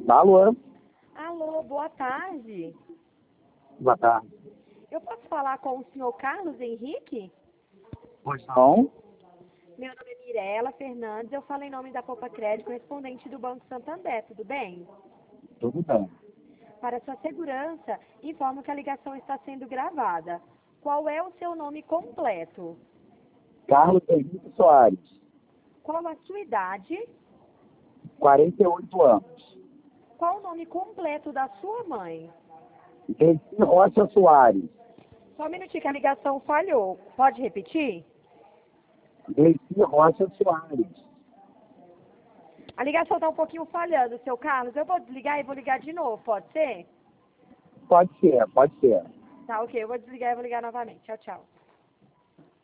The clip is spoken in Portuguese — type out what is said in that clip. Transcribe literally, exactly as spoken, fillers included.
Alô? Alô, boa tarde. Boa tarde. Eu posso falar com o senhor Carlos Henrique? Pois não? Meu nome é Mirela Fernandes, eu falo em nome da Copa Crédito, correspondente do Banco Santander, tudo bem? Tudo bem. Para sua segurança, informo que a ligação está sendo gravada. Qual é o seu nome completo? Carlos Henrique Soares, Qual a sua idade? quarenta e oito anos. Qual o nome completo da sua mãe? Desi Rocha Soares. Só um minutinho que a ligação falhou. Pode repetir? Desi Rocha Soares. A ligação está um pouquinho falhando, seu Carlos. Eu vou desligar e vou ligar de novo, pode ser? Pode ser, pode ser. Tá, ok. Eu vou desligar e vou ligar novamente. Tchau, tchau.